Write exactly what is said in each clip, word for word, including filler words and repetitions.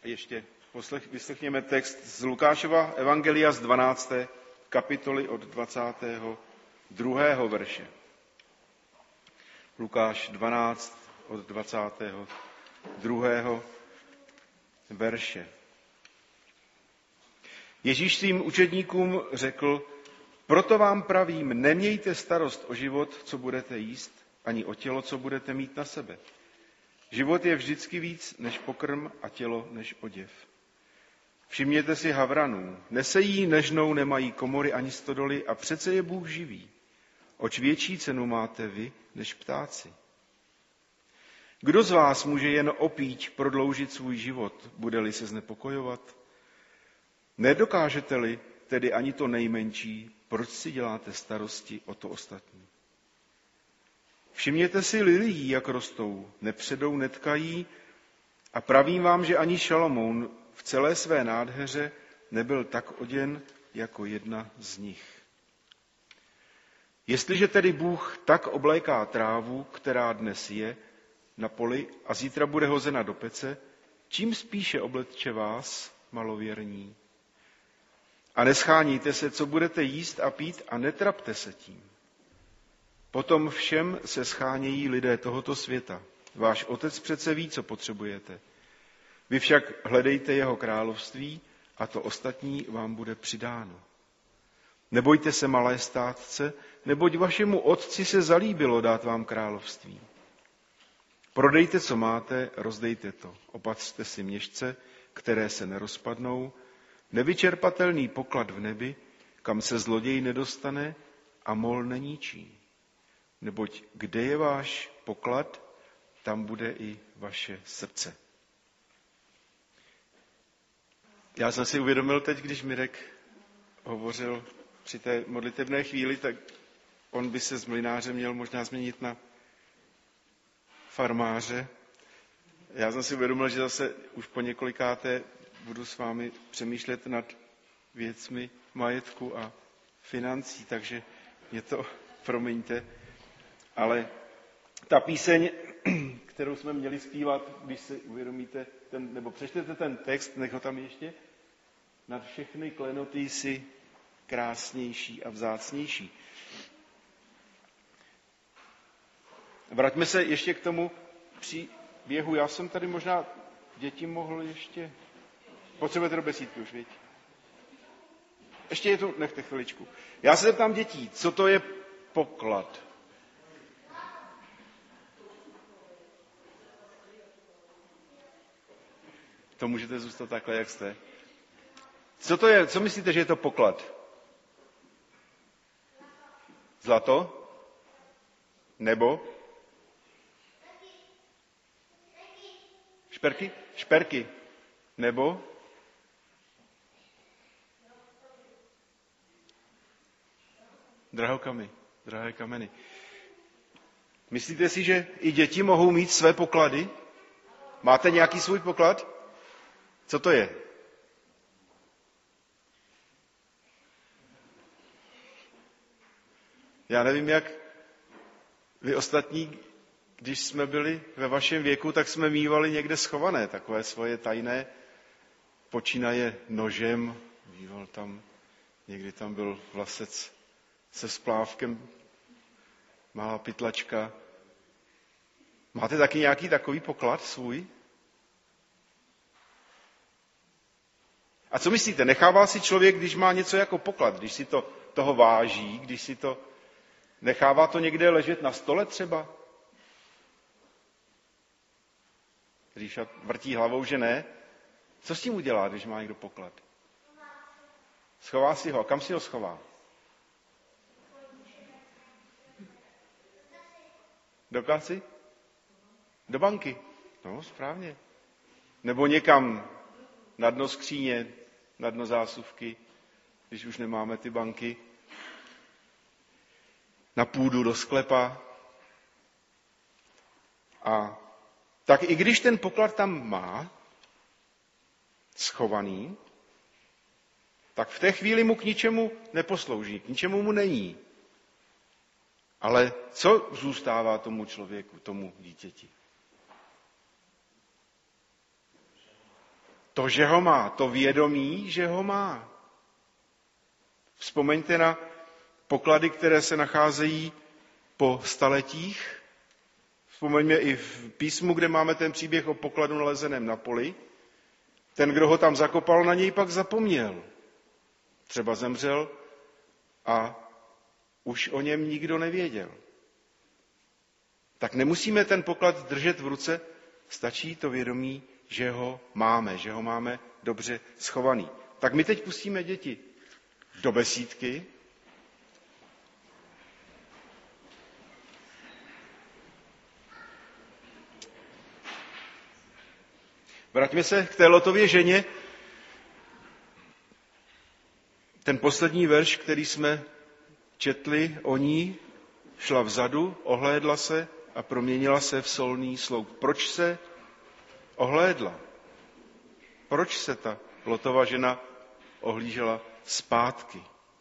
ještě poslech, vyslechněme text z Lukášova evangelia z dvanácté kapitoly od dvacátého druhého verše. Lukáš dvanáct od dvacátého druhého verše. Ježíš svým učedníkům řekl: proto vám pravím, nemějte starost o život, co budete jíst, ani o tělo, co budete mít na sebe. Život je vždycky víc než pokrm a tělo než oděv. Všimněte si havranů. Nesejí, nežnou, nemají komory ani stodoly a přece je Bůh živý. Oč větší cenu máte vy než ptáci. Kdo z vás může jen opíť prodloužit svůj život, bude-li se znepokojovat? Nedokážete-li tedy ani to nejmenší, proč si děláte starosti o to ostatní? Všimněte si lilií, jak rostou, nepředou, netkají, a pravím vám, že ani Šalomoun v celé své nádheře nebyl tak oděn jako jedna z nich. Jestliže tedy Bůh tak obléká trávu, která dnes je na poli a zítra bude hozena do pece, čím spíše obletče vás, malověrní. A nescháníte se, co budete jíst a pít, a netrapte se tím. Potom všem se schánějí lidé tohoto světa. Váš Otec přece ví, co potřebujete. Vy však hledejte jeho království a to ostatní vám bude přidáno. Nebojte se, malé státce, neboť vašemu Otci se zalíbilo dát vám království. Prodejte, co máte, rozdejte to. Opatřte si měšce, které se nerozpadnou, nevyčerpatelný poklad v nebi, kam se zloděj nedostane a mol neníčí. Neboť kde je váš poklad, tam bude i vaše srdce. Já jsem si uvědomil teď, když Mirek hovořil při té modlitebné chvíli, tak on by se z mlynáře měl možná změnit na farmáře. Já jsem si uvědomil, že zase už po několikáté budu s vámi přemýšlet nad věcmi majetku a financí, takže mě to promiňte. Ale ta píseň, kterou jsme měli zpívat, když si uvědomíte, ten, nebo přečtete ten text, nech ho tam ještě, nad všechny klenoty jsi krásnější a vzácnější. Vraťme se ještě k tomu příběhu. Já jsem tady možná děti mohl ještě... Potřebujete do besídky už, viď? Ještě je tu, nechte chviličku. Já se zeptám dětí, co to je poklad? To můžete zůstat takhle, jak jste. Co to je, co myslíte, že je to poklad? Zlato? Nebo? Šperky? Šperky. Nebo? Drahokamy, drahé kameny. Myslíte si, že i děti mohou mít své poklady? Máte nějaký svůj poklad? Co to je? Já nevím, jak vy ostatní, když jsme byli ve vašem věku, tak jsme mívali někde schované takové svoje tajné, počínaje nožem, býval tam, někdy tam byl vlasec se splávkem, malá pytlačka. Máte taky nějaký takový poklad svůj? A co myslíte, nechává si člověk, když má něco jako poklad, když si to, toho váží, když si to, nechává to někde ležet na stole třeba? Ríša vrtí hlavou, že ne. Co s tím udělá, když má někdo poklad? Schová si ho. A kam si ho schová? Do kasy? Do banky. No, správně. Nebo někam na dno skříně, na dno zásuvky, když už nemáme ty banky. Na půdu, do sklepa. A tak i když ten poklad tam má, schovaný, tak v té chvíli mu k ničemu neposlouží, k ničemu mu není. Ale co zůstává tomu člověku, tomu dítěti? To, že ho má, to vědomí, že ho má. Vzpomeňte na poklady, které se nacházejí po staletích. Vzpomeňme i v písmu, kde máme ten příběh o pokladu nalezeném na poli. Ten, kdo ho tam zakopal, na něj pak zapomněl. Třeba zemřel a už o něm nikdo nevěděl. Tak nemusíme ten poklad držet v ruce, stačí to vědomí, že ho máme, že ho máme dobře schovaný. Tak my teď pustíme děti do besídky. Vraťme se k té Lotově ženě. Ten poslední verš, který jsme četli o ní, šla vzadu, ohlédla se a proměnila se v solný sloup. Proč se ohlédla? Proč se ta Lotova žena ohlížela zpátky?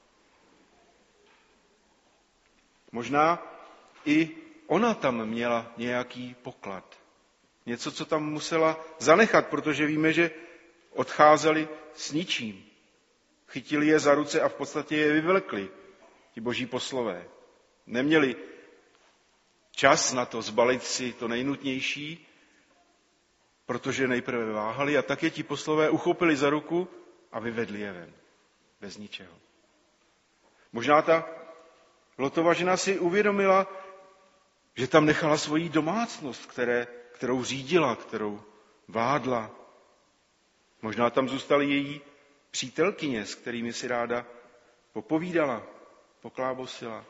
Možná i ona tam měla nějaký poklad. Něco, co tam musela zanechat, protože víme, že odcházeli s ničím. Chytili je za ruce a v podstatě je vyvlekli, ti boží poslové. Neměli čas na to zbalit si to nejnutnější, protože nejprve váhali a tak je ti poslové uchopili za ruku a vyvedli je ven. Bez ničeho. Možná ta Lotova žena si uvědomila, že tam nechala svoji domácnost, které, kterou řídila, kterou vládla. Možná tam zůstaly její přítelkyně, s kterými si ráda popovídala, poklábosila.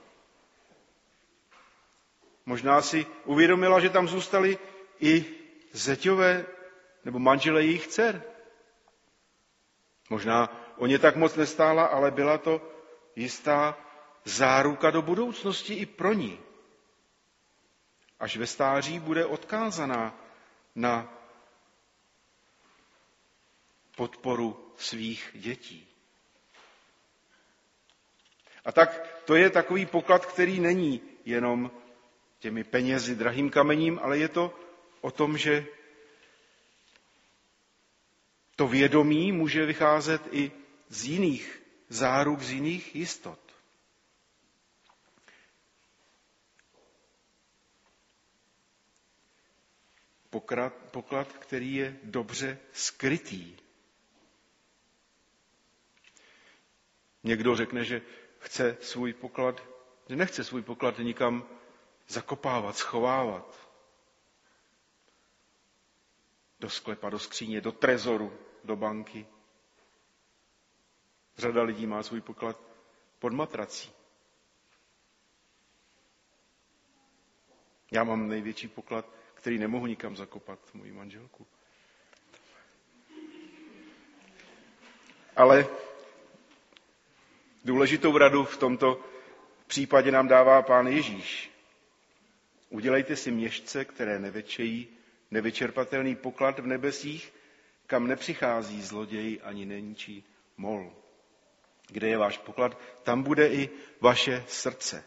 Možná si uvědomila, že tam zůstaly i zeťové nebo manželé jejich dcer. Možná o ně tak moc nestála, ale byla to jistá záruka do budoucnosti i pro ní. Až ve stáří bude odkázaná na podporu svých dětí. A tak to je takový poklad, který není jenom těmi penězi, drahým kamením, ale je to o tom, že to vědomí může vycházet i z jiných záruk, z jiných jistot. Poklad, poklad, který je dobře skrytý. Někdo řekne, že chce svůj poklad, že nechce svůj poklad nikam zakopávat, schovávat. Do sklepa, do skříně, do trezoru, do banky. Řada lidí má svůj poklad pod matrací. Já mám největší poklad, který nemohu nikam zakopat, moji manželku. Ale důležitou radu v tomto případě nám dává Pán Ježíš. Udělejte si měšce, které nevečejí, nevyčerpatelný poklad v nebesích, kam nepřichází zloděj ani neničí mol. Kde je váš poklad, tam bude i vaše srdce.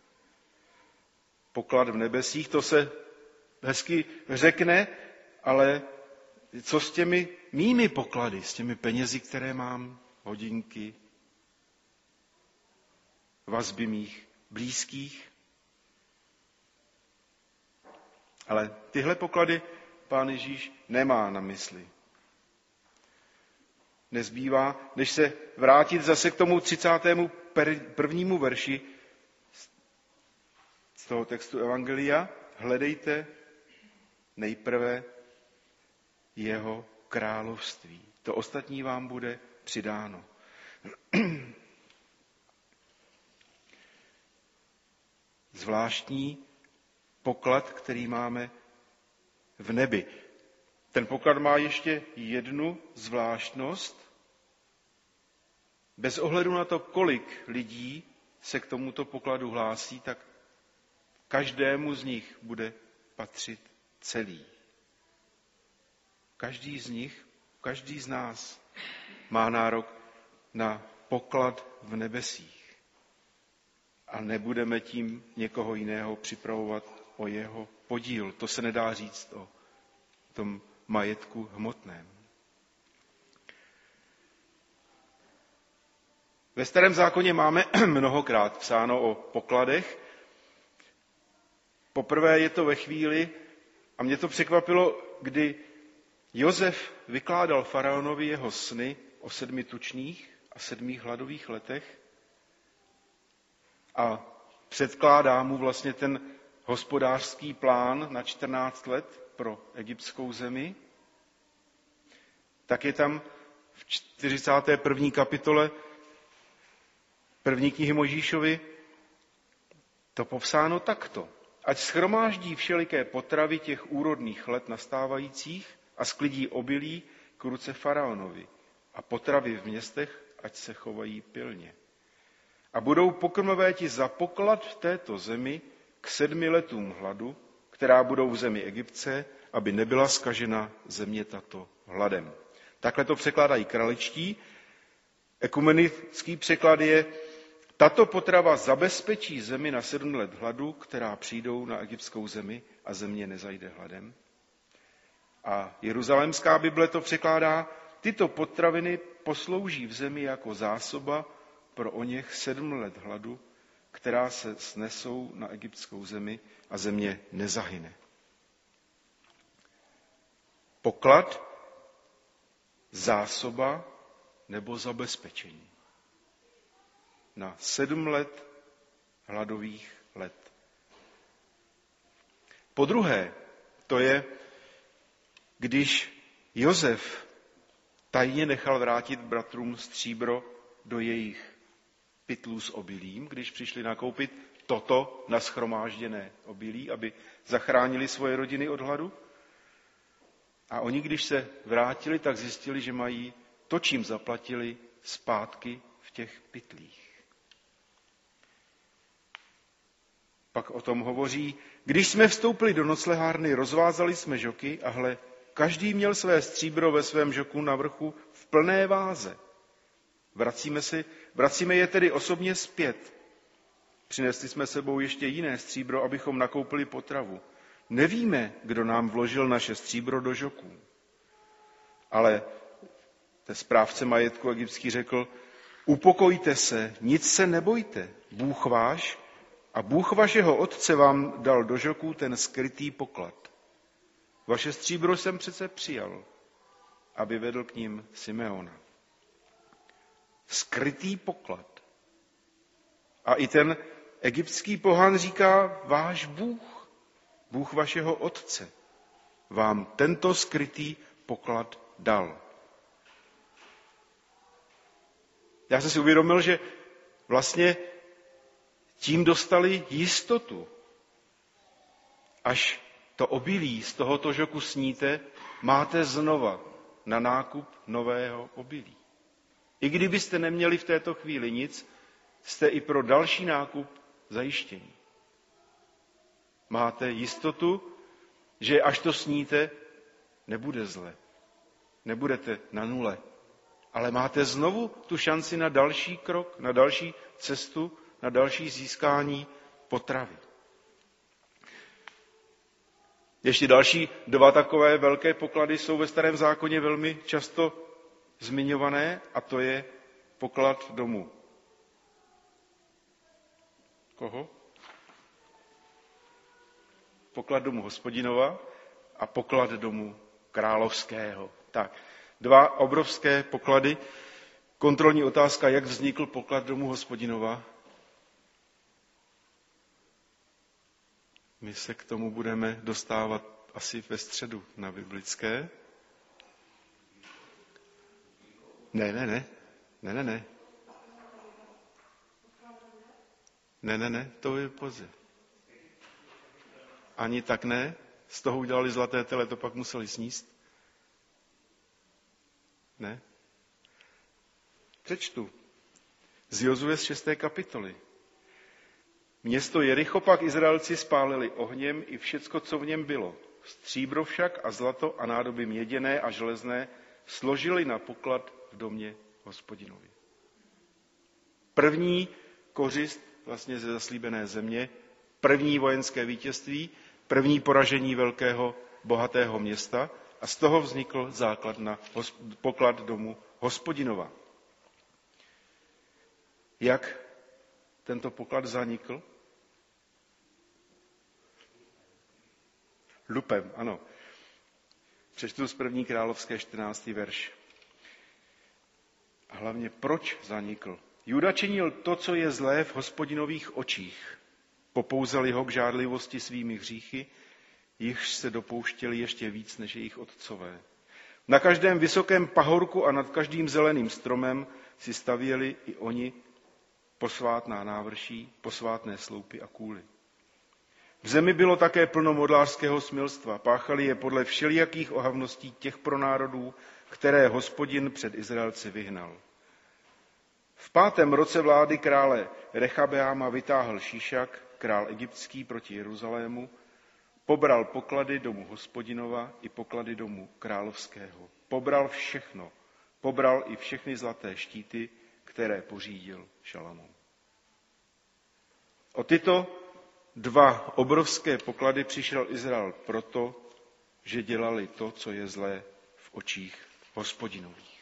Poklad v nebesích, to se hezky řekne, ale co s těmi mými poklady, s těmi penězi, které mám, hodinky, vazby mých blízkých? Ale tyhle poklady Pán Ježíš nemá na mysli. Nezbývá, než se vrátit zase k tomu třicátému prvnímu verši z toho textu Evangelia. Hledejte nejprve jeho království. To ostatní vám bude přidáno. Zvláštní poklad, který máme v nebi. Ten poklad má ještě jednu zvláštnost. Bez ohledu na to, kolik lidí se k tomuto pokladu hlásí, tak každému z nich bude patřit celý. Každý z nich, každý z nás má nárok na poklad v nebesích. A nebudeme tím někoho jiného připravovat o jeho podíl. To se nedá říct o tom majetku hmotném. Ve Starém zákoně máme mnohokrát psáno o pokladech. Poprvé je to ve chvíli, a mě to překvapilo, kdy Josef vykládal faraonovi jeho sny o sedmi tučných a sedmi hladových letech a předkládá mu vlastně ten hospodářský plán na čtrnáct let pro egyptskou zemi, tak je tam v čtyřicáté první kapitole první knihy Mojžíšovi to popsáno takto. Ať shromáždí všeliké potravy těch úrodných let nastávajících a sklidí obilí k ruce faraonovi a potravy v městech, ať se chovají pilně. A budou pokrmovéti za poklad v této zemi k sedmi letům hladu, která budou v zemi Egyptce, aby nebyla zkažena země tato hladem. Takhle to překládají kraličtí. Ekumenický překlad je: tato potrava zabezpečí zemi na sedm let hladu, která přijdou na egyptskou zemi a země nezajde hladem. A jeruzalémská Bible to překládá: tyto potraviny poslouží v zemi jako zásoba pro oněch sedm let hladu, která se snesou na egyptskou zemi a země nezahyne. Poklad, zásoba nebo zabezpečení na sedm let hladových let. Po druhé, to je, když Josef tajně nechal vrátit bratrům stříbro do jejich pytlů s obilím, když přišli nakoupit toto nashromážděné obilí, aby zachránili svoje rodiny od hladu. A oni, když se vrátili, tak zjistili, že mají to, čím zaplatili, zpátky v těch pytlích. Pak o tom hovoří: když jsme vstoupili do noclehárny, rozvázali jsme žoky a hle, každý měl své stříbro ve svém žoku na vrchu v plné váze. Vracíme, si, vracíme je tedy osobně zpět. Přinesli jsme sebou ještě jiné stříbro, abychom nakoupili potravu. Nevíme, kdo nám vložil naše stříbro do žoků. Ale ten správce majetku egyptský řekl: upokojte se, nic se nebojte, Bůh váš a Bůh vašeho otce vám dal do žoků ten skrytý poklad. Vaše stříbro jsem přece přijal, aby vedl k ním Simeona. Skrytý poklad. A i ten egyptský pohan říká: váš Bůh, Bůh vašeho otce, vám tento skrytý poklad dal. Já jsem si uvědomil, že vlastně tím dostali jistotu. Až to obilí z tohoto žoku sníte, máte znova na nákup nového obilí. I kdybyste neměli v této chvíli nic, jste i pro další nákup zajištění. Máte jistotu, že až to sníte, nebude zle. Nebudete na nule. Ale máte znovu tu šanci na další krok, na další cestu, na další získání potravy. Ještě další dva takové velké poklady jsou ve Starém zákoně velmi často zmiňované, a to je poklad domu. Koho? Poklad domu Hospodinova a poklad domu královského. Tak, dva obrovské poklady. Kontrolní otázka: jak vznikl poklad domu Hospodinova? My se k tomu budeme dostávat asi ve středu na biblické. Ne, ne, ne. Ne, ne, ne. Ne, ne, ne, to je pozdě. Ani tak ne. Z toho udělali zlaté tele, to pak museli sníst. Ne. Přečtu. Z Jozue z šesté kapitoly. Město Jericho pak Izraelci spálili ohněm i všecko, co v něm bylo. Stříbro však a zlato a nádoby měděné a železné složili na poklad v domě Hospodinovi. První kořist vlastně ze zaslíbené země, první vojenské vítězství, první poražení velkého bohatého města a z toho vznikl základ na poklad domu Hospodinova. Jak tento poklad zanikl? Lupem, ano. Přečtu z první královské čtrnáctý verš. A hlavně, proč zanikl? Juda činil to, co je zlé v Hospodinových očích. Popouzali ho k žádlivosti svými hříchy, jichž se dopouštěli ještě víc než jejich otcové. Na každém vysokém pahorku a nad každým zeleným stromem si stavěli i oni posvátná návrší, posvátné sloupy a kůly. V zemi bylo také plno modlářského smilstva. Páchali je podle všelijakých ohavností těch pronárodů, které Hospodin před Izraelci vyhnal. V pátém roce vlády krále Rechabeáma vytáhl Šíšak, král egyptský, proti Jeruzalému, pobral poklady domu Hospodinova i poklady domu královského. Pobral všechno. Pobral i všechny zlaté štíty, které pořídil Šalamoun. O tyto dva obrovské poklady přišel Izrael proto, že dělali to, co je zlé v očích Hospodinových.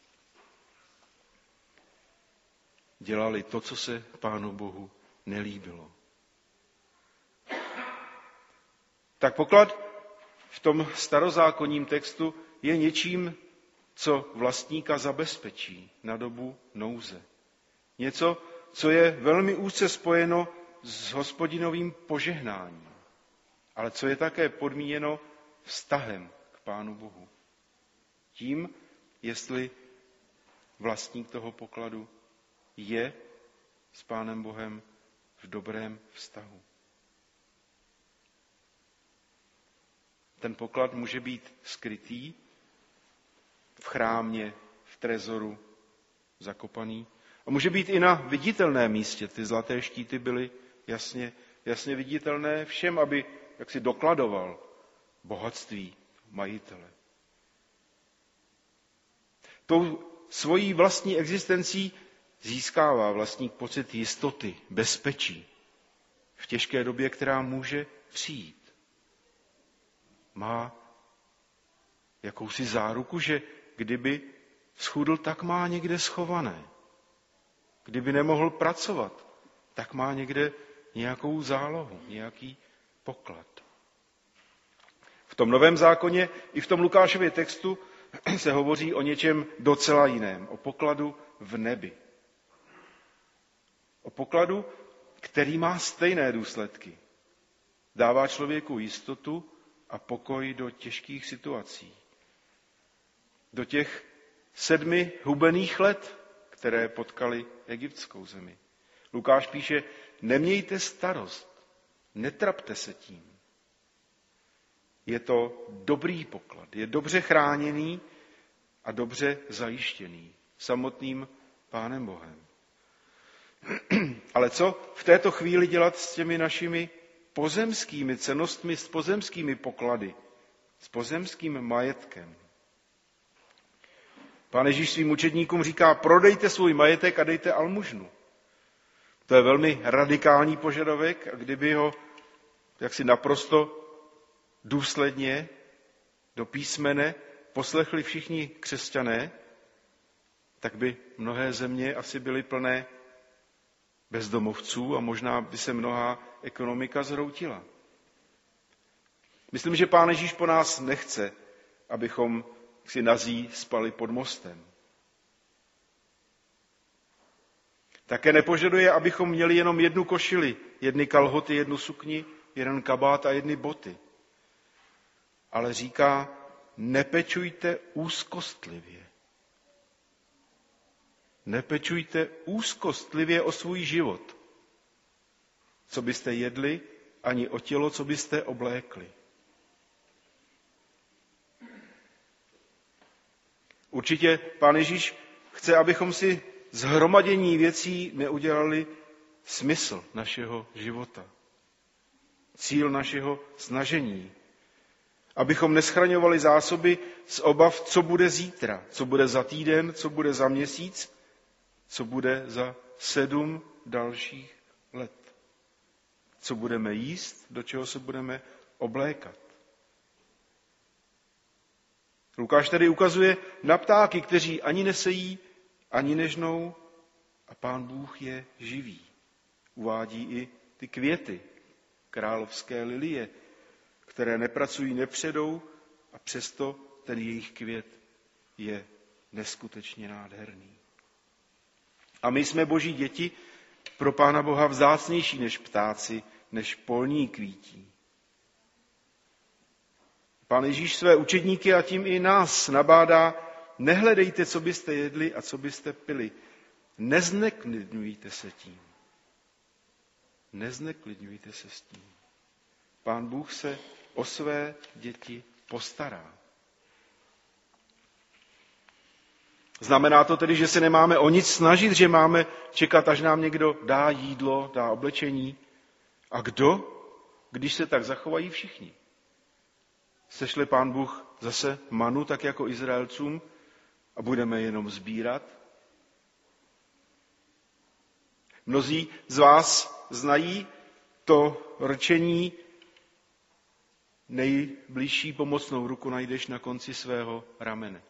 Dělali to, co se Pánu Bohu nelíbilo. Tak poklad v tom starozákonním textu je něčím, co vlastníka zabezpečí na dobu nouze. Něco, co je velmi úzce spojeno s Hospodinovým požehnáním, ale co je také podmíněno vztahem k Pánu Bohu. Tím, jestli vlastník toho pokladu je s Pánem Bohem v dobrém vztahu. Ten poklad může být skrytý v chrámě, v trezoru, zakopaný. A může být i na viditelném místě. Ty zlaté štíty byly jasně, jasně viditelné všem, aby jaksi dokladoval bohatství majitele. Tou svojí vlastní existencí získává vlastník pocit jistoty, bezpečí v těžké době, která může přijít. Má jakousi záruku, že kdyby schudl, tak má někde schované. Kdyby nemohl pracovat, tak má někde nějakou zálohu, nějaký poklad. V tom Novém zákoně i v tom Lukášově textu se hovoří o něčem docela jiném, o pokladu v nebi. O pokladu, který má stejné důsledky. Dává člověku jistotu a pokoj do těžkých situací. Do těch sedmi hubených let, které potkali egyptskou zemi. Lukáš píše, nemějte starost, netrapte se tím. Je to dobrý poklad, je dobře chráněný a dobře zajištěný samotným Pánem Bohem. Ale co v této chvíli dělat s těmi našimi pozemskými cennostmi, s pozemskými poklady, s pozemským majetkem? Pán Ježíš svým učedníkům říká, prodejte svůj majetek a dejte almužnu. To je velmi radikální požadavek a kdyby ho jaksi naprosto důsledně do písmene poslechli všichni křesťané, tak by mnohé země asi byly plné bezdomovců a možná by se mnohá ekonomika zhroutila. Myslím, že Pán Ježíš po nás nechce, abychom si nazí spali pod mostem. Také nepožaduje, abychom měli jenom jednu košili, jedny kalhoty, jednu sukni, jeden kabát a jedny boty. Ale říká, nepečujte úzkostlivě. Nepečujte úzkostlivě o svůj život, co byste jedli, ani o tělo, co byste oblékli. Určitě Pán Ježíš chce, abychom si z hromadění věcí neudělali smysl našeho života, cíl našeho snažení. Abychom neschraňovali zásoby z obav, co bude zítra, co bude za týden, co bude za měsíc, co bude za sedm dalších let. Co budeme jíst, do čeho se budeme oblékat. Lukáš tedy ukazuje na ptáky, kteří ani nesejí, ani nežnou A Pán Bůh je živý. Uvádí i ty květy, královské lilie, které nepracují, nepředou a přesto ten jejich květ je neskutečně nádherný. A my jsme Boží děti, pro Pána Boha vzácnější než ptáci, než polní kvítí. Pán Ježíš své učedníky a tím i nás nabádá, nehledejte, co byste jedli a co byste pili. Nezneklidňujte se tím. Nezneklidňujte se s tím. Pán Bůh se o své děti postará. Znamená to tedy, že se nemáme o nic snažit, že máme čekat, až nám někdo dá jídlo, dá oblečení. A kdo, když se tak zachovají všichni? Sešle Pán Bůh zase manu, tak jako Izraelcům, a budeme jenom sbírat? Mnozí z vás znají to rčení: nejbližší pomocnou ruku najdeš na konci svého ramene.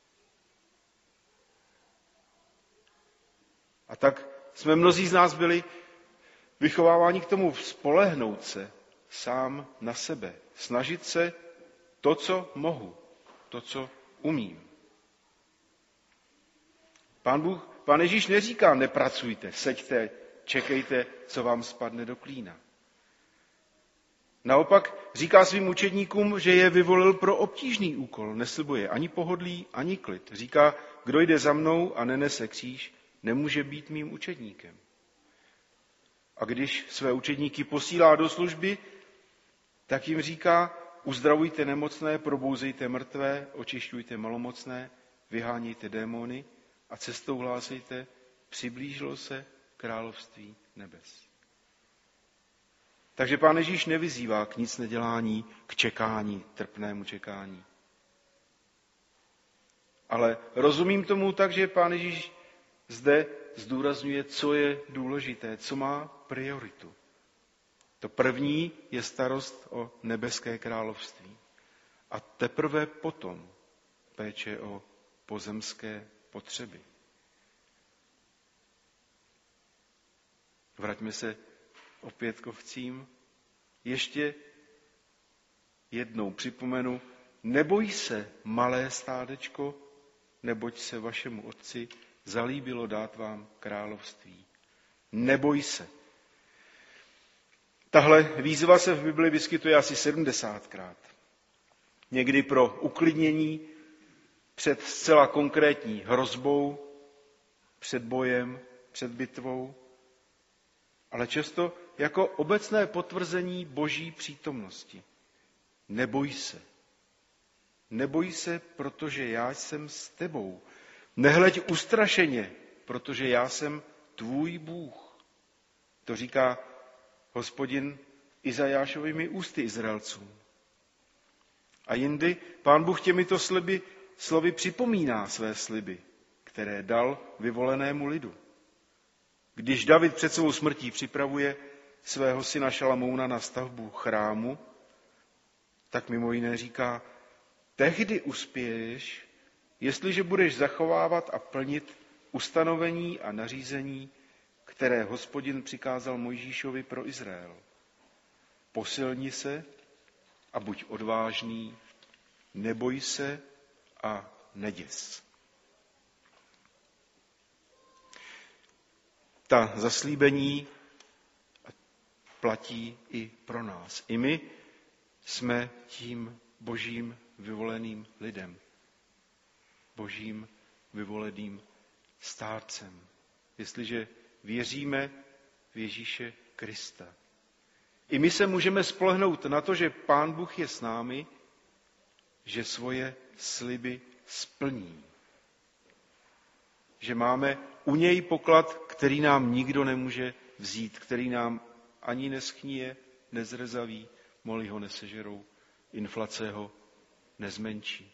A tak jsme mnozí z nás byli vychováváni k tomu spolehnout se sám na sebe, snažit se to, co mohu, to, co umím. Pán Bůh, Pán Ježíš neříká, nepracujte, seďte, čekejte, co vám spadne do klína. Naopak říká svým učedníkům, že je vyvolil pro obtížný úkol, neslibuje ani pohodlí, ani klid. Říká, kdo jde za mnou a nenese kříž, nemůže být mým učedníkem. A když své učedníky posílá do služby, tak jim říká, uzdravujte nemocné, probouzejte mrtvé, očišťujte malomocné, vyhánějte démony a cestou hlásejte, přiblížilo se království nebes. Takže Pán Ježíš nevyzývá k nic nedělání, k čekání, trpnému čekání. Ale rozumím tomu tak, že Pán Ježíš zde zdůrazňuje, co je důležité, co má prioritu. To první je starost o nebeské království. A teprve potom péče o pozemské potřeby. Vraťme se opět k ovcím. Ještě jednou připomenu, neboj se, malé stádečko, neboť se vašemu otci zalíbilo dát vám království. Neboj se. Tahle výzva se v Bibli vyskytuje asi sedmdesátkrát. Někdy pro uklidnění před zcela konkrétní hrozbou, před bojem, před bitvou, ale často jako obecné potvrzení Boží přítomnosti. Neboj se. Neboj se, protože já jsem s tebou. Nehleď ustrašeně, protože já jsem tvůj Bůh. To říká Hospodin Izajášovými ústy Izraelcům. A jindy Pán Bůh těmito sliby, slovy připomíná své sliby, které dal vyvolenému lidu. Když David před svou smrtí připravuje svého syna Šalamouna na stavbu chrámu, tak mimo jiné říká, tehdy uspěješ, jestliže budeš zachovávat a plnit ustanovení a nařízení, které Hospodin přikázal Mojžíšovi pro Izrael. Posilni se a buď odvážný, neboj se a neděs. Ta zaslíbení platí i pro nás. I my jsme tím Božím vyvoleným lidem. Božím vyvoleným stárcem. Jestliže věříme v Ježíše Krista. I my se můžeme spolehnout na to, že Pán Bůh je s námi, že svoje sliby splní. Že máme u něj poklad, který nám nikdo nemůže vzít, který nám ani neschníje, nezrezaví, moli ho nesežerou, inflace ho nezmenší.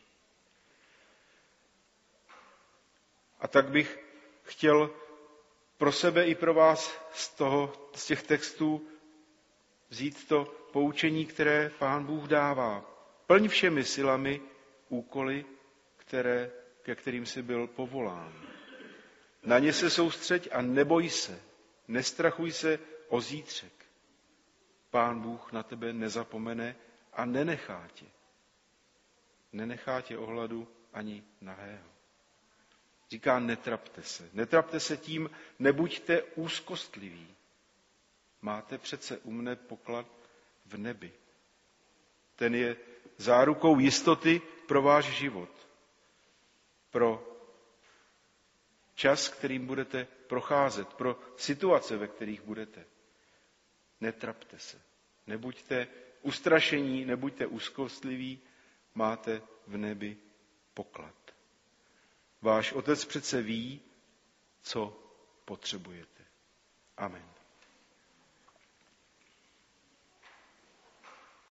A tak bych chtěl pro sebe i pro vás z, toho, z těch textů vzít to poučení, které Pán Bůh dává. Plň všemi silami úkoly, které, ke kterým jsi byl povolán. Na ně se soustřeď a neboj se. Nestrachuj se o zítřek. Pán Bůh na tebe nezapomene a nenechá tě. Nenechá tě ohladu ani nahého. Říká, netrapte se. Netrapte se tím, nebuďte úzkostliví. Máte přece u mne poklad v nebi. Ten je zárukou jistoty pro váš život. Pro čas, kterým budete procházet, pro situace, ve kterých budete. Netrapte se. Nebuďte ustrašení, nebuďte úzkostliví, máte v nebi poklad. Váš otec přece ví, co potřebujete. Amen.